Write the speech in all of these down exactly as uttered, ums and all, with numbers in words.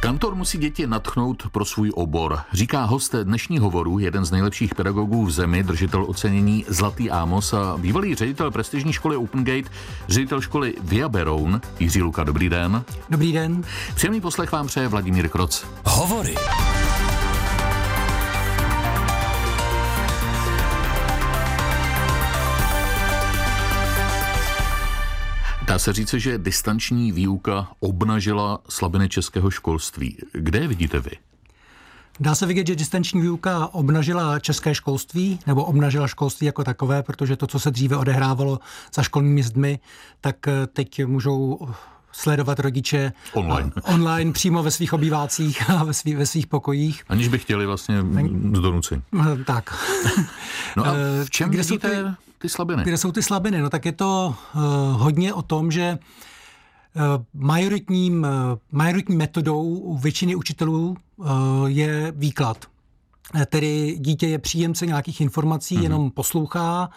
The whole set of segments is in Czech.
Kantor musí děti nadchnout pro svůj obor. Říká host dnešní hovoru, jeden z nejlepších pedagogů v zemi, držitel ocenění Zlatý Ámos a bývalý ředitel prestižní školy Open Gate, ředitel školy Via Beroun, Jiří Luka. Dobrý den. Dobrý den. Příjemný poslech vám přeje Vladimír Kroc. Hovory. Dá se říct, že distanční výuka obnažila slabiny českého školství. Kde je vidíte vy? Dá se vidět, že distanční výuka obnažila české školství, nebo obnažila školství jako takové, protože to, co se dříve odehrávalo za školními zdmi, tak teď můžou sledovat rodiče online, online přímo ve svých obývácích a ve, svý, ve svých pokojích. Aniž by chtěli vlastně z donucení. Tak. No a v čem kde vidíte jsou ty, ty slabiny? Kde jsou ty slabiny? No tak je to uh, hodně o tom, že uh, majoritním, uh, majoritní metodou u většiny učitelů uh, je výklad. Tedy dítě je příjemce nějakých informací, mm-hmm. jenom poslouchá,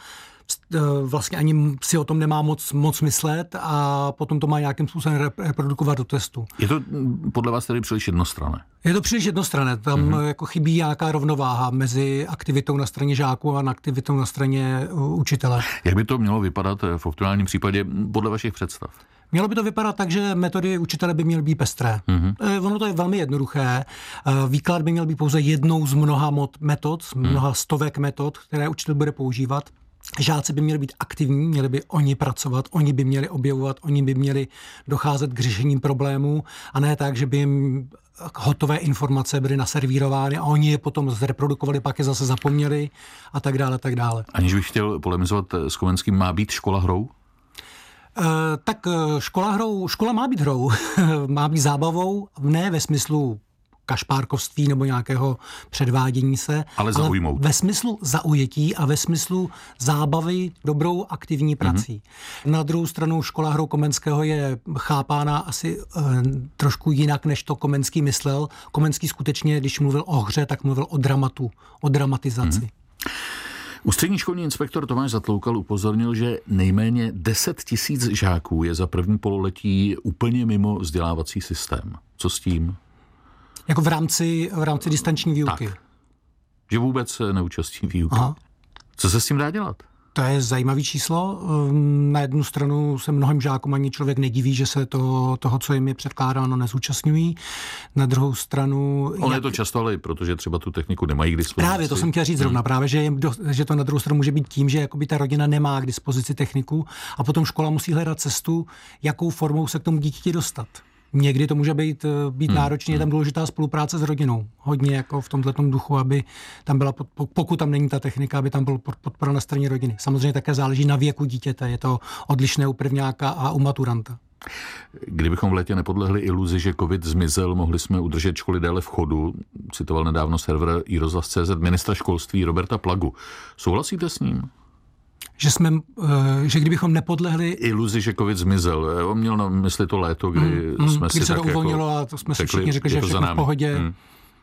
vlastně ani si o tom nemá moc, moc myslet a potom to má nějakým způsobem reprodukovat do testu. Je to podle vás tedy příliš jednostranné? Je to příliš jednostranné. Tam mm-hmm. jako chybí nějaká rovnováha mezi aktivitou na straně žáků a aktivitou na straně učitele. Jak by to mělo vypadat v optimálním případě podle vašich představ? Mělo by to vypadat tak, že metody učitele by měly být pestré. Mm-hmm. Ono to je velmi jednoduché. Výklad by měl být pouze jednou z mnoha metod, z mnoha stovek metod, které učitel bude používat. Žáci by měli být aktivní, měli by oni pracovat, oni by měli objevovat, oni by měli docházet k řešení problémů a ne tak, že by jim hotové informace byly naservírovány a oni je potom zreprodukovali, pak je zase zapomněli a tak dále, tak dále. Aniž bych chtěl polemizovat s Komenským, má být škola hrou? Uh, tak škola hrou, škola má být hrou, má být zábavou, ne ve smyslu kašpárkovství nebo nějakého předvádění se, ale, zaujmout. ale ve smyslu zaujetí a ve smyslu zábavy dobrou aktivní prací. Mm-hmm. Na druhou stranu škola hrou Komenského je chápána asi e, trošku jinak, než to Komenský myslel. Komenský skutečně, když mluvil o hře, tak mluvil o dramatu, o dramatizaci. Mm-hmm. Ústřední školní inspektor Tomáš Zatloukal upozornil, že nejméně deset tisíc žáků je za první pololetí úplně mimo vzdělávací systém. Co s tím? Jako v rámci, v rámci distanční výuky. Tak. Že vůbec se neúčastní výuky. Aha. Co se s tím dá dělat? To je zajímavý číslo. Na jednu stranu se mnohým žákům ani člověk nediví, že se to, toho, co jim je předkládáno, nezúčastňují. Na druhou stranu... On jak... je to často, ale protože třeba tu techniku nemají k dispozici. Právě, to jsem chtěl říct zrovna. Hmm. Právě, že, jim do, že to na druhou stranu může být tím, že jakoby ta rodina nemá k dispozici techniku a potom škola musí hledat cestu, jakou formou se k tomu dítěti dostat. Někdy to může být, být hmm. náročně, je tam důležitá spolupráce s rodinou. Hodně jako v tomhletom duchu, aby tam byla, pokud tam není ta technika, aby tam byl podpora na straně rodiny. Samozřejmě také záleží na věku dítěte, je to odlišné u prvňáka a u maturanta. Kdybychom v létě nepodlehli iluzi, že covid zmizel, mohli jsme udržet školy déle v chodu, citoval nedávno server i rozhlas tečka cé zet ministra školství Roberta Plagu. Souhlasíte s ním? Že jsme, že kdybychom nepodlehli... Iluzi, že covid zmizel. On měl na mysli to léto, kdy mm, jsme si se tak to uvolnilo jako a to jsme si řekli, všichni řekli, že je všechno v pohodě. Mm.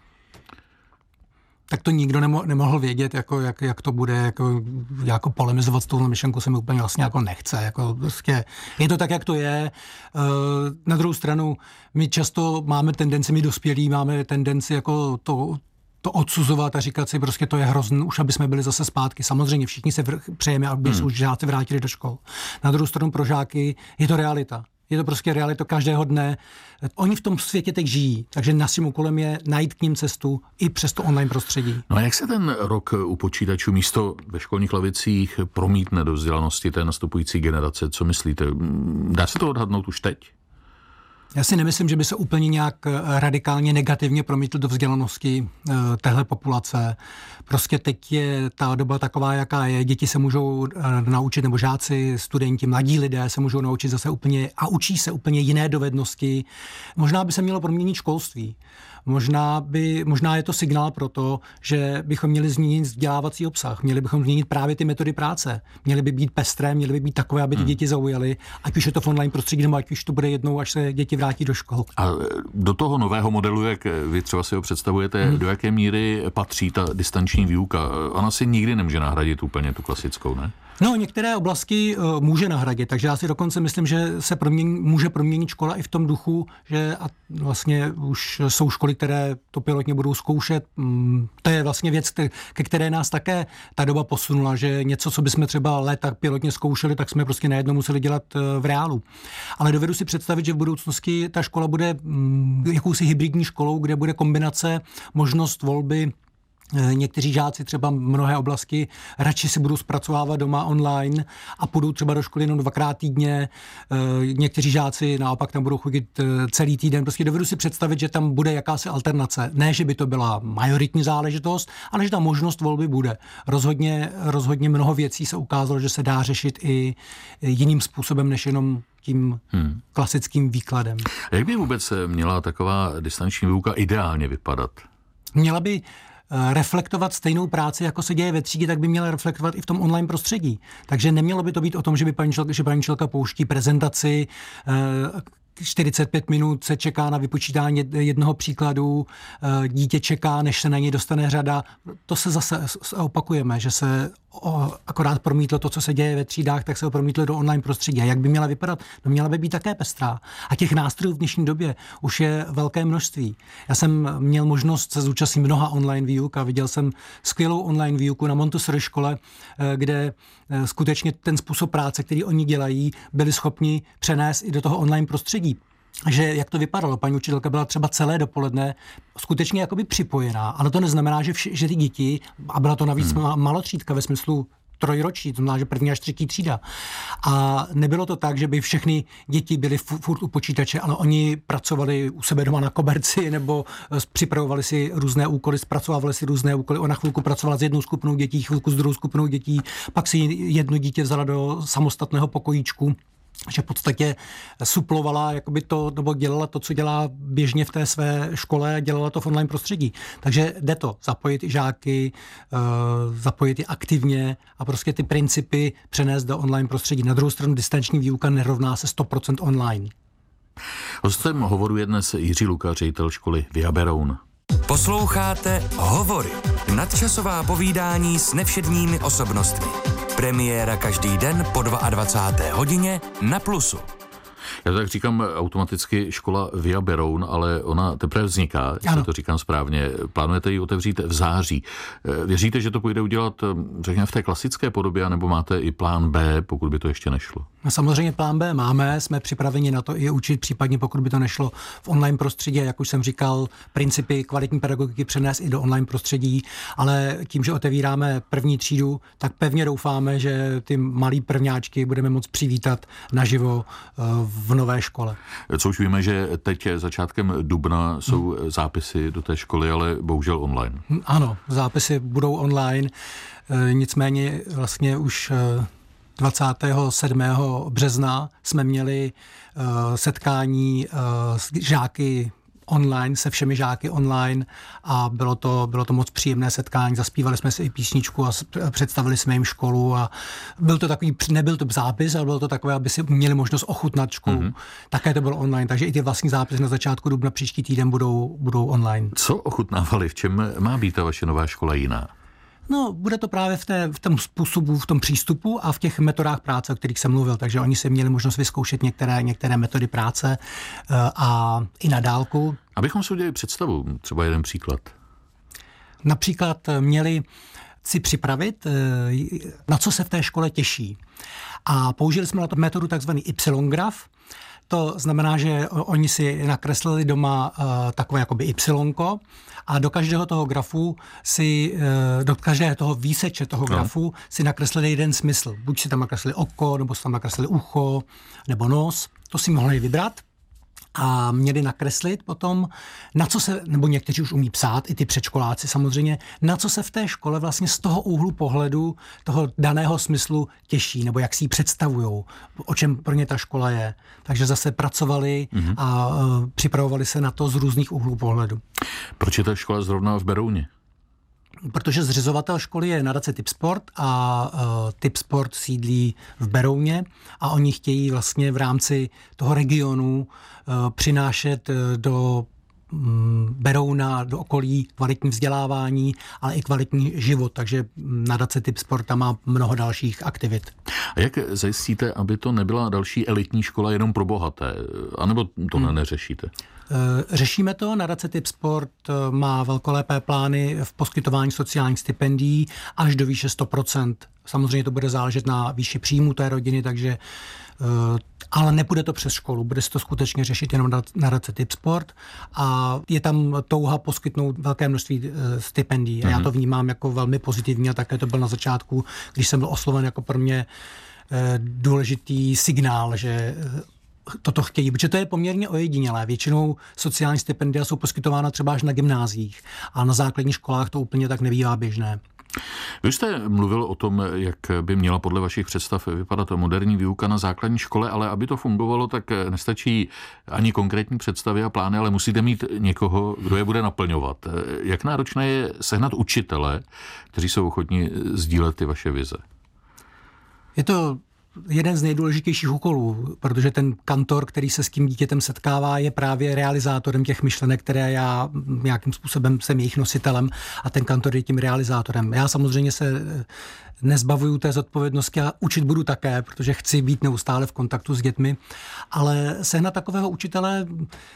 Tak to nikdo nemo, nemohl vědět, jako, jak, jak to bude, jako, jako polemizovat s touhle myšlenkou se mi úplně vlastně jako nechce. Jako prostě, je to tak, jak to je. Na druhou stranu, my často máme tendenci, my dospělí máme tendenci jako to... to odsuzovat a říkat si, prostě to je hrozný, už aby jsme byli zase zpátky. Samozřejmě všichni se vr- přejeme, aby hmm. se už žáci vrátili do škol. Na druhou stranu pro žáky je to realita. Je to prostě realita každého dne. Oni v tom světě teď žijí, takže naším úkolem je najít k ním cestu i přes to online prostředí. No a jak se ten rok u počítačů místo ve školních lavicích promítne do vzdělanosti té nastupující generace? Co myslíte? Dá se to odhadnout už teď? Já si nemyslím, že by se úplně nějak radikálně negativně promítl do vzdělanosti téhle populace. Prostě teď je ta doba taková, jaká je. Děti se můžou naučit, nebo žáci, studenti, mladí lidé se můžou naučit zase úplně a učí se úplně jiné dovednosti. Možná by se mělo proměnit školství. Možná, by, možná je to signál pro to, že bychom měli změnit vzdělávací obsah. Měli bychom změnit právě ty metody práce. Měly by být pestré, měly by být takové, aby ty hmm. děti zaujaly, ať už je to v online prostředí, nebo ať už to bude jednou, až se děti vrátí do škol. A do toho nového modelu, jak vy třeba si ho představujete, hmm. do jaké míry patří ta distanční výuka? Ona si nikdy nemůže nahradit úplně tu klasickou, ne? No, některé oblasti uh, může nahradit, takže já si dokonce myslím, že se promění, může proměnit škola i v tom duchu, že a vlastně už jsou školy, které to pilotně budou zkoušet. Mm, to je vlastně věc, ke které nás také ta doba posunula, že něco, co bychom třeba léta pilotně zkoušeli, tak jsme prostě najednou museli dělat uh, v reálu. Ale dovedu si představit, že v budoucnosti ta škola bude mm, jakousi hybridní školou, kde bude kombinace, možnost volby. Někteří žáci třeba mnohé oblasti radši si budou zpracovávat doma online a půjdou třeba do školy jenom dvakrát týdně. Někteří žáci naopak tam budou chodit celý týden. Prostě dovedu si představit, že tam bude jakási alternace. Ne, že by to byla majoritní záležitost, ale že ta možnost volby bude. Rozhodně, rozhodně mnoho věcí se ukázalo, že se dá řešit i jiným způsobem, než jenom tím hmm. klasickým výkladem. A jak by vůbec měla taková distanční výuka ideálně vypadat? Měla by reflektovat stejnou práci, jako se děje ve třídě, tak by měla reflektovat i v tom online prostředí. Takže nemělo by to být o tom, že by paní učitelka, že paní učitelka pouští prezentaci, čtyřicet pět minut se čeká na vypočítání jednoho příkladu, dítě čeká, než se na něj dostane řada. To se zase opakujeme, že se akorát promítlo to, co se děje ve třídách, tak se ho promítlo do online prostředí. A jak by měla vypadat? No měla by být také pestrá. A těch nástrojů v dnešní době už je velké množství. Já jsem měl možnost se zúčastnit mnoha online výuk a viděl jsem skvělou online výuku na Montessori škole, kde skutečně ten způsob práce, který oni dělají, byli schopni přenést i do toho online prostředí. Že jak to vypadalo, paní učitelka byla třeba celé dopoledne skutečně jakoby připojená, ale to neznamená, že, vši, že ty děti, a byla to navíc hmm. malotřídka ve smyslu trojroční, to znamená, že první až třetí třída. A nebylo to tak, že by všechny děti byly furt u počítače, ale oni pracovali u sebe doma na koberci nebo připravovali si různé úkoly, zpracovávali si různé úkoly. Ona chvilku pracovala s jednou skupinou dětí, chvilku s druhou skupinou dětí, pak si jedno dítě vzala do samostatného pokojíčku, že v podstatě suplovala jakoby to, nebo dělala to, co dělá běžně v té své škole, dělala to v online prostředí. Takže jde to, zapojit i žáky, uh, zapojit i aktivně a prostě ty principy přenést do online prostředí. Na druhou stranu distanční výuka nerovná se sto procent online. Hostem hovoru je dnes Jiří Lukář, ředitel školy Via Beroun. Posloucháte Hovory, nadčasová povídání s nevšedními osobnostmi. Premiéra každý den po dvacáté druhé hodině na Plusu. Já tak říkám automaticky škola Via Beroun, ale ona teprve vzniká, jestli to říkám správně. Plánujete ji otevřít v září. Věříte, že to půjde udělat, řekněme, v té klasické podobě, nebo máte i plán B, pokud by to ještě nešlo? No, samozřejmě plán B máme, jsme připraveni na to i učit, případně pokud by to nešlo v online prostředí, jak už jsem říkal, principy kvalitní pedagogiky přenést i do online prostředí, ale tím, že otevíráme první třídu, tak pevně doufáme, že ty malí prvňáčky budeme moct přivítat naživo v nové škole. Co už víme, že teď začátkem dubna jsou hmm. zápisy do té školy, ale bohužel online. Ano, zápisy budou online, nicméně vlastně už dvacátého sedmého března jsme měli setkání s žáky online, se všemi žáky online a bylo to, bylo to moc příjemné setkání. Zaspívali jsme si i písničku a představili jsme jim školu a byl to takový, nebyl to zápis, ale bylo to takové, aby si měli možnost ochutnat školu. Mm-hmm. Také to bylo online, takže i ty vlastní zápisy na začátku dubna příští týden budou, budou online. Co ochutnávali? V čem má být ta vaše nová škola jiná? No, bude to právě v, té, v tom způsobu, v tom přístupu a v těch metodách práce, o kterých jsem mluvil. Takže oni si měli možnost vyzkoušet některé, některé metody práce a i na dálku. Abychom si udělali představu, třeba jeden příklad. Například měli si připravit, na co se v té škole těší. A použili jsme na to metodu takzvaný Y-graf. To znamená, že oni si nakreslili doma uh, takové jakoby Y a do každého toho grafu si, uh, do každého toho výseče toho grafu no. si nakreslili jeden smysl. Buď si tam nakreslili oko, nebo si tam nakreslili ucho, nebo nos. To si mohli vybrat a měli nakreslit potom, na co se, nebo někteří už umí psát, i ty předškoláci samozřejmě, na co se v té škole vlastně z toho úhlu pohledu, toho daného smyslu těší, nebo jak si ji představujou, o čem pro ně ta škola je. Takže zase pracovali mm-hmm. a uh, připravovali se na to z různých úhlů pohledu. Proč je ta škola zrovna v Berouně? Protože zřizovatel školy je nadace Tipsport a uh, Tipsport sídlí v Berouně a oni chtějí vlastně v rámci toho regionu uh, přinášet uh, do um, berou na, do okolí kvalitní vzdělávání, ale i kvalitní život, takže nadace Typ Sporta má mnoho dalších aktivit. A jak zajistíte, aby to nebyla další elitní škola jenom pro bohaté? A nebo to hmm. neřešíte? Řešíme to. Nadace Typ Sport má velkolepé plány v poskytování sociálních stipendií až do výše sto procent. Samozřejmě to bude záležet na výši příjmu té rodiny, takže ale nepůjde to přes školu, bude se to skutečně řešit jenom na nadace Typ Sport a je tam touha poskytnout velké množství stipendií. Mm-hmm. Já to vnímám jako velmi pozitivní a také to byl na začátku, když jsem byl osloven, jako pro mě důležitý signál, že toto chtějí, protože to je poměrně ojedinělé. Většinou sociální stipendia jsou poskytována třeba až na gymnáziích a na základních školách to úplně tak nebývá běžné. Vy jste mluvil o tom, jak by měla podle vašich představ vypadat moderní výuka na základní škole, ale aby to fungovalo, tak nestačí ani konkrétní představy a plány, ale musíte mít někoho, kdo je bude naplňovat. Jak náročné je sehnat učitele, kteří jsou ochotní sdílet ty vaše vize? Je to jeden z nejdůležitějších úkolů, protože ten kantor, který se s tím dítětem setkává, je právě realizátorem těch myšlenek, které já nějakým způsobem jsem jejich nositelem a ten kantor je tím realizátorem. Já samozřejmě se nezbavuju té zodpovědnosti a učit budu také, protože chci být neustále v kontaktu s dětmi, ale sehnat takového učitele,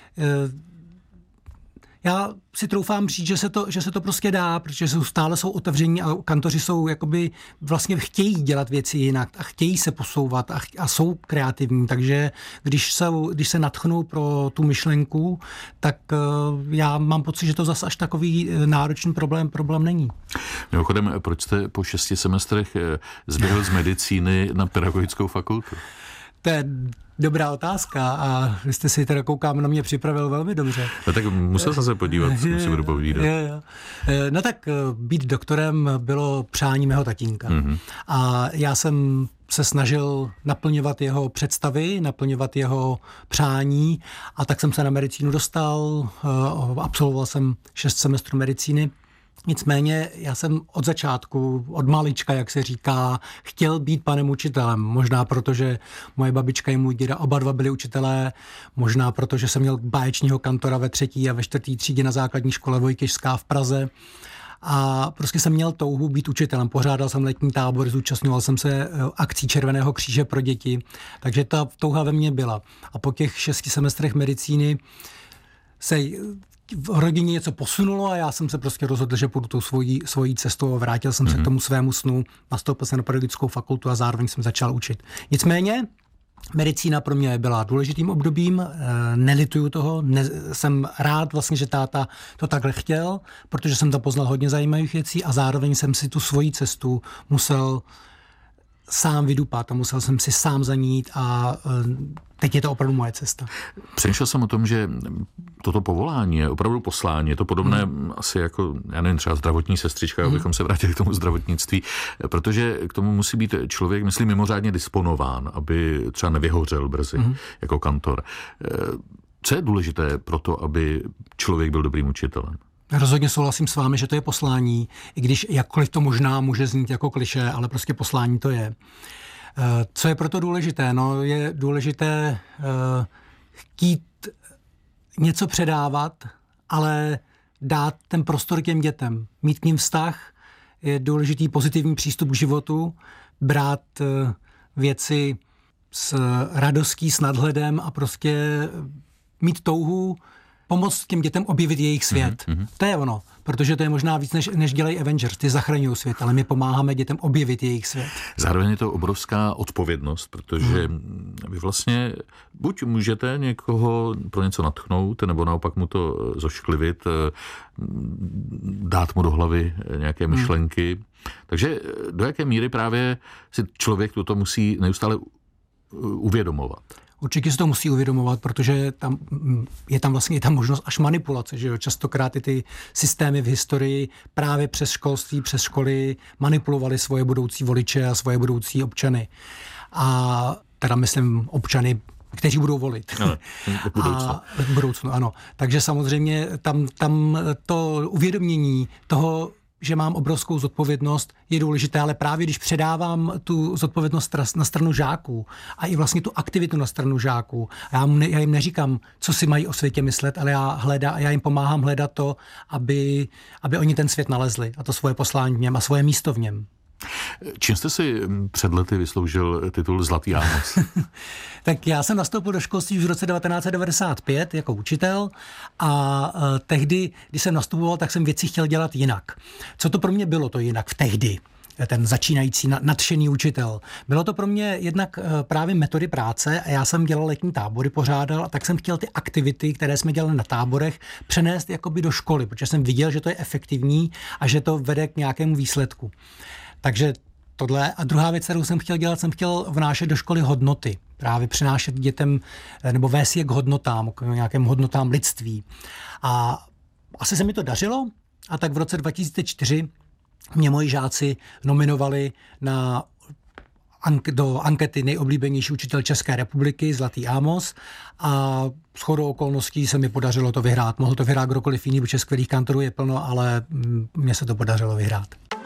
já si troufám říct, že se to, že se to prostě dá, protože jsou, stále jsou otevření a kantoři jsou jakoby vlastně chtějí dělat věci jinak a chtějí se posouvat a, a jsou kreativní, takže když se, když se nadchnou pro tu myšlenku, tak uh, já mám pocit, že to zas až takový náročný problém, problém není. Mimochodem, proč jste po šesti semestrech zběhl z medicíny na pedagogickou fakultu? To je dobrá otázka a vy jste si teda, koukám, na mě připravil velmi dobře. No tak musel jsem se podívat, co si budu povídat. Je, je. No tak být doktorem bylo přání mého tatínka. Mm-hmm. A já jsem se snažil naplňovat jeho představy, naplňovat jeho přání a tak jsem se na medicínu dostal, absolvoval jsem šest semestrů medicíny. Nicméně já jsem od začátku, od malička, jak se říká, chtěl být panem učitelem. Možná proto, že moje babička i můj děda oba dva byli učitelé, možná proto, že jsem měl báječního kantora ve třetí a ve čtvrtý třídě na základní škole Vojtěžská v Praze. A prostě jsem měl touhu být učitelem. Pořádal jsem letní tábor, zúčastňoval jsem se akcí Červeného kříže pro děti, takže ta touha ve mně byla. A po těch šesti semestrech medicíny se v rodině něco posunulo a já jsem se prostě rozhodl, že půjdu tou svojí, svojí cestou a vrátil jsem mm-hmm. se k tomu svému snu, nastoupil jsem na pedagogickou fakultu a zároveň jsem začal učit. Nicméně medicína pro mě byla důležitým obdobím, nelituju toho, ne, jsem rád vlastně, že táta to takhle chtěl, protože jsem tam poznal hodně zajímavých věcí a zároveň jsem si tu svoji cestu musel sám vydupat a musel jsem si sám za ní jít a teď je to opravdu moje cesta. Přemýšlel jsem o tom, že toto povolání je opravdu poslání. Je to podobné hmm. asi jako, já nevím, třeba zdravotní sestřička, hmm. abychom se vrátili k tomu zdravotnictví, protože k tomu musí být člověk, myslím, mimořádně disponován, aby třeba nevyhořel brzy hmm. jako kantor. Co je důležité pro to, aby člověk byl dobrým učitelem? Rozhodně souhlasím s vámi, že to je poslání, i když jakkoliv to možná může znít jako klišé, ale prostě poslání to je. Co je proto důležité? No, je důležité uh, chtít něco předávat, ale dát ten prostor těm dětem. Mít k ním vztah, je důležitý pozitivní přístup k životu, brát uh, věci s radostí, s nadhledem a prostě mít touhu pomoct těm dětem objevit jejich svět. Mm-hmm. To je ono, protože to je možná víc, než, než dělají Avengers, ty zachraňují svět, ale my pomáháme dětem objevit jejich svět. Zároveň je to obrovská odpovědnost, protože mm. vy vlastně buď můžete někoho pro něco nadchnout, nebo naopak mu to zošklivit, dát mu do hlavy nějaké myšlenky. Mm. Takže do jaké míry právě si člověk toto musí neustále uvědomovat? Určitě se to musí uvědomovat, protože tam, je tam vlastně i ta možnost až manipulace, že jo? Častokrát i ty systémy v historii právě přes školství, přes školy manipulovaly svoje budoucí voliče a svoje budoucí občany. A teda myslím občany, kteří budou volit. Ale, v budoucnu. A v budoucnu, ano. Takže samozřejmě tam, tam to uvědomění toho, že mám obrovskou zodpovědnost, je důležité, ale právě když předávám tu zodpovědnost na stranu žáků a i vlastně tu aktivitu na stranu žáků, já, ne, já jim neříkám, co si mají o světě myslet, ale já, hledá, já jim pomáhám hledat to, aby, aby oni ten svět nalezli a to svoje poslání v něm a svoje místo v něm. Čím jste si před lety vysloužil titul Zlatý Ámos? Tak já jsem nastoupil do školství už v roce devatenáct set devadesát pět jako učitel a uh, tehdy, když jsem nastupoval, tak jsem věci chtěl dělat jinak. Co to pro mě bylo to jinak v tehdy? Ten začínající nadšený učitel. Bylo to pro mě jednak právě metody práce a já jsem dělal letní tábory, pořádal, a tak jsem chtěl ty aktivity, které jsme dělali na táborech, přenést jakoby do školy, protože jsem viděl, že to je efektivní a že to vede k nějakému výsledku. Takže tohle. A druhá věc, kterou jsem chtěl dělat, jsem chtěl vnášet do školy hodnoty. Právě přinášet dětem, nebo vést je k hodnotám, k nějakým hodnotám lidství. A asi se mi to dařilo a tak v roce dva tisíce čtyři mě moji žáci nominovali na do ankety nejoblíbenější učitel České republiky, Zlatý Ámos, a shodou okolností se mi podařilo to vyhrát. Mohl to vyhrát kdokoliv jiný, protože skvělých kantorů je plno, ale mně se to podařilo vyhrát.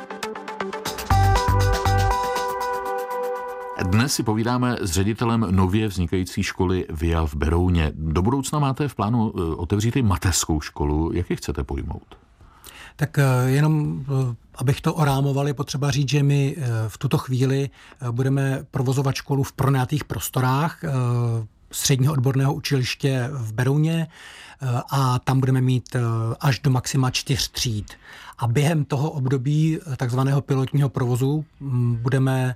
Dnes si povídáme s ředitelem nově vznikající školy Via v Berouně. Do budoucna máte v plánu otevřít i mateřskou školu. Jak ji chcete pojmout? Tak jenom, abych to orámoval, je potřeba říct, že my v tuto chvíli budeme provozovat školu v pronajatých prostorách středního odborného učiliště v Berouně a tam budeme mít až do maxima čtyř tříd. A během toho období takzvaného pilotního provozu budeme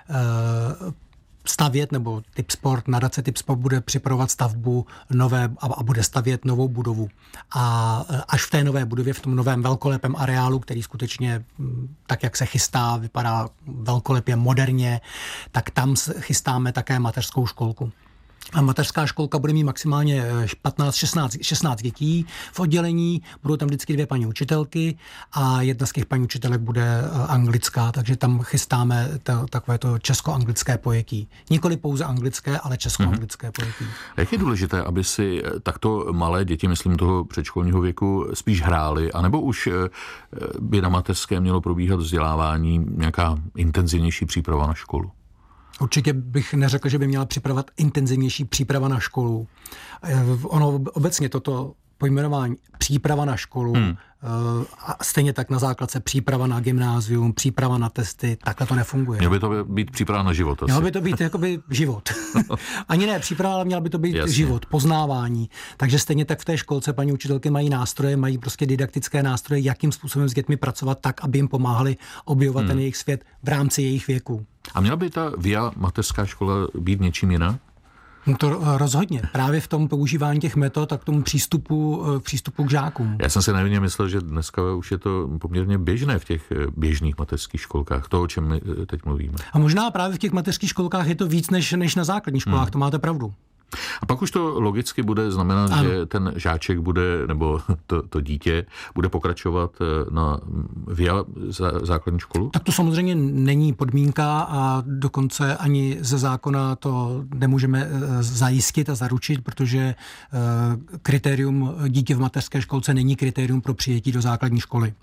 stavět, nebo Tipsport, nadace Tipsport bude připravovat stavbu nové a bude stavět novou budovu. A až v té nové budově, v tom novém velkolepém areálu, který skutečně tak, jak se chystá, vypadá velkolepě moderně, tak tam chystáme také mateřskou školku. A mateřská školka bude mít maximálně patnáct šestnáct dětí v oddělení, budou tam vždycky dvě paní učitelky a jedna z těch paní učitelek bude anglická, takže tam chystáme to, takové to česko-anglické pojetí. Nikoli pouze anglické, ale česko-anglické pojetí. Jak je důležité, aby si takto malé děti, myslím toho předškolního věku, spíš hrály, anebo už by na mateřské mělo probíhat vzdělávání, nějaká intenzivnější příprava na školu? Určitě bych neřekl, že by měla připravovat intenzivnější příprava na školu. Ono obecně toto pojmenování příprava na školu, hmm. a stejně tak na základce příprava na gymnázium, příprava na testy, takhle to nefunguje. Mělo by to být příprava na život asi. Mělo by to být jakoby život. Ani ne příprava, ale měla by to být Jasně. život, poznávání. Takže stejně tak v té školce paní učitelky mají nástroje, mají prostě didaktické nástroje, jakým způsobem s dětmi pracovat tak, aby jim pomáhali objevovat hmm. ten jejich svět v rámci jejich věku. A měla by ta Via mateřská škola být něčím jiná? No to rozhodně. Právě v tom používání těch metod a k tomu přístupu, přístupu k žákům. Já jsem si naivně myslel, že dneska už je to poměrně běžné v těch běžných mateřských školkách, to, o čem my teď mluvíme. A možná právě v těch mateřských školkách je to víc než, než na základních školách, hmm. to máte pravdu. A pak už to logicky bude znamenat, ano. že ten žáček bude, nebo to, to dítě bude pokračovat na Via základní školu? Tak to samozřejmě není podmínka a dokonce ani ze zákona to nemůžeme zajistit a zaručit, protože kritérium dítě v mateřské školce není kritérium pro přijetí do základní školy.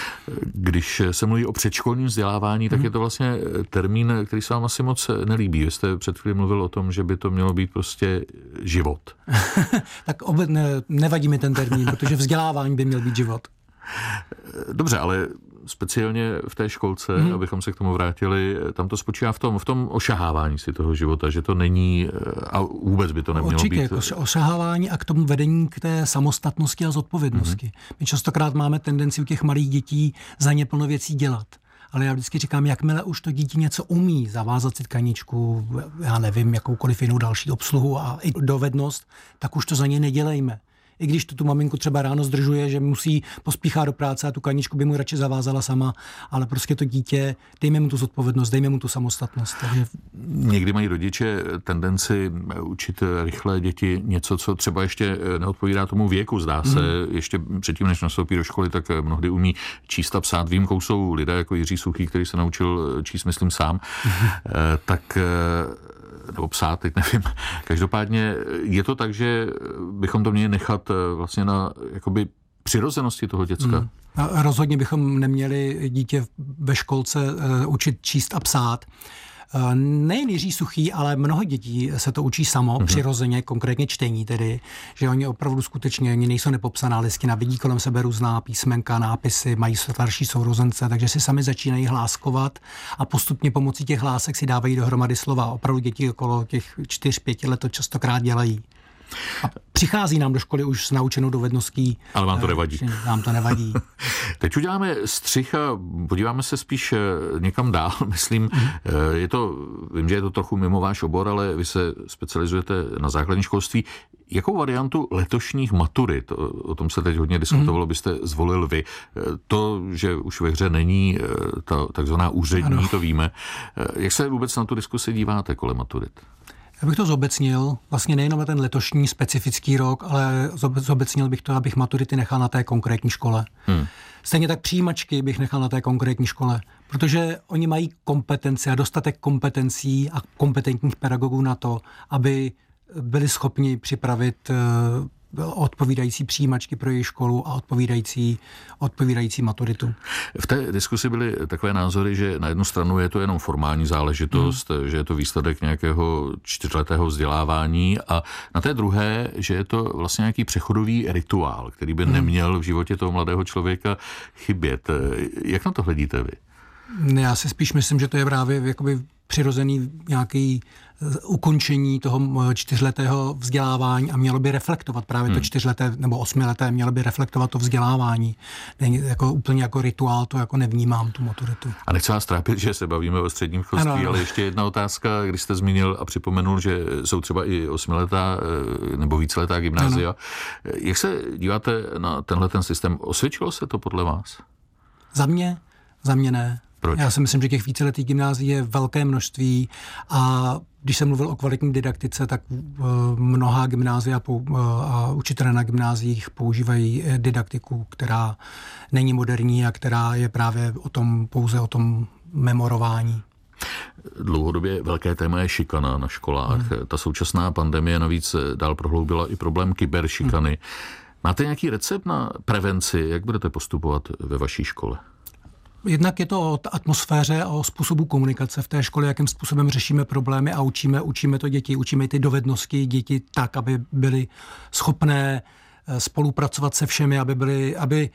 Když se mluví o předškolním vzdělávání, tak hmm. je to vlastně termín, který se vám asi moc nelíbí. Vy jste před chvílí mluvil o tom, že by to mělo být prostě život. Tak obě, ne, nevadí mi ten termín, protože vzdělávání by měl být život. Dobře, ale speciálně v té školce, hmm. abychom se k tomu vrátili, tam to spočívá v tom, v tom ošahávání si toho života, že to není, a vůbec by to nemělo Určitě, být. Určitě, jako ošahávání a k tomu vedení k té samostatnosti a zodpovědnosti. Hmm. My častokrát máme tendenci u těch malých dětí za ně plno věcí dělat. Ale já vždycky říkám, jakmile už to dítě něco umí, zavázat si tkaničku, já nevím, jakoukoliv jinou další obsluhu a i dovednost, tak už to za něj nedělejme. I když to tu maminku třeba ráno zdržuje, že musí pospíchat do práce a tu kaničku by mu radši zavázala sama, ale prostě to dítě, dejme mu tu zodpovědnost, dejme mu tu samostatnost. Takže... Někdy mají rodiče tendenci učit rychle děti něco, co třeba ještě neodpovídá tomu věku. Zdá se, mm. ještě předtím, než nastoupí do školy, tak mnohdy umí číst a psát. Výjimkou jsou lidé jako Jiří Suchý, který se naučil číst, myslím, sám. Mm. Tak nebo psát, teď nevím. Každopádně je to tak, že bychom to měli nechat vlastně na jakoby přirozenosti toho děcka? Hmm. Rozhodně bychom neměli dítě ve školce učit číst a psát. Nejen Jiří Suchý, ale mnoho dětí se to učí samo, mm-hmm. přirozeně, konkrétně čtení tedy, že oni opravdu skutečně, oni nejsou nepopsaná listina, vidí kolem sebe různá písmenka, nápisy, mají starší sourozence, takže si sami začínají hláskovat a postupně pomocí těch hlásek si dávají dohromady slova. Opravdu děti okolo těch čtyř, pěti let to častokrát dělají. A přichází nám do školy už s naučenou dovedností. Ale vám to nevadí. Nám to nevadí. Teď uděláme střih a podíváme se spíš někam dál. Myslím, je to, vím, že je to trochu mimo váš obor, ale vy se specializujete na základní školství. Jakou variantu letošních maturit, o tom se teď hodně diskutovalo, mm. byste zvolil vy? To, že už ve hře není ta takzvaná úřední, ano. to víme. Jak se vůbec na tu diskusi díváte kolem maturit? Já bych to zobecnil, vlastně nejenom na ten letošní specifický rok, ale zobecnil bych to, abych maturity nechal na té konkrétní škole. Hmm. Stejně tak přijímačky bych nechal na té konkrétní škole, protože oni mají kompetence a dostatek kompetencí a kompetentních pedagogů na to, aby byli schopni připravit odpovídající přijímačky pro její školu a odpovídající, odpovídající maturitu. V té diskusi byly takové názory, že na jednu stranu je to jenom formální záležitost, hmm. že je to výsledek nějakého čtyřletého vzdělávání a na té druhé, že je to vlastně nějaký přechodový rituál, který by hmm. neměl v životě toho mladého člověka chybět. Jak na to hledíte vy? Já si spíš myslím, že to je právě jakoby přirozený nějaký ukončení toho čtyřletého vzdělávání a mělo by reflektovat právě hmm. to čtyřleté nebo osmileté, mělo by reflektovat to vzdělávání. Jako, úplně jako rituál to jako nevnímám, tu maturitu. A nechci vás trápit, že se bavíme o středním školství, ano. ale ještě jedna otázka, když jste zmínil a připomenul, že jsou třeba i osmiletá nebo víceletá gymnázia. Ano. Jak se díváte na tenhle ten systém? Osvědčilo se to podle vás? Za mě? Za mě ne. Proč? Já si myslím, že těch víceletých gymnázií je velké množství a když jsem mluvil o kvalitní didaktice, tak mnohá gymnázia a učitelé na gymnáziích používají didaktiku, která není moderní a která je právě o tom, pouze o tom memorování. Dlouhodobě velké téma je šikana na školách. Hmm. Ta současná pandemie navíc dál prohloubila i problém kyberšikany. Hmm. Máte nějaký recept na prevenci? Jak budete postupovat ve vaší škole? Jednak je to o atmosféře a o způsobu komunikace v té škole, jakým způsobem řešíme problémy a učíme, učíme to děti, učíme ty dovednosti děti tak, aby byly schopné spolupracovat se všemi, aby byly, aby,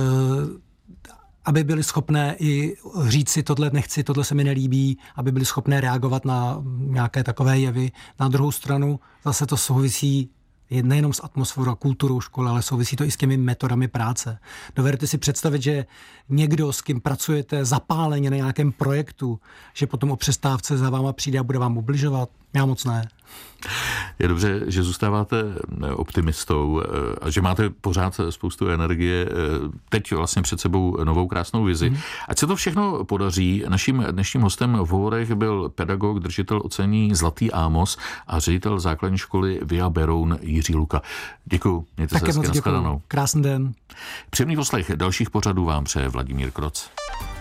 aby byly schopné i říct si tohle nechci, tohle se mi nelíbí, aby byly schopné reagovat na nějaké takové jevy. Na druhou stranu zase to souvisí nejenom s atmosférou a kulturou školy, ale souvisí to i s těmi metodami práce. Dovedete si představit, že někdo, s kým pracujete zapáleně na nějakém projektu, že potom o přestávce za váma přijde a bude vám ubližovat? Já moc ne. Je dobře, že zůstáváte optimistou a že máte pořád spoustu energie. Teď vlastně před sebou novou krásnou vizi. Mm. Ať se to všechno podaří. Naším dnešním hostem v hovorech byl pedagog, držitel ocenění Zlatý Ámos a ředitel základní školy Via Beroun Jiří Luka. Děkuju. Mějte se hezky, nashledanou. Krásný den. Příjemný poslech dalších pořadů vám přeje Vladimír Kroc.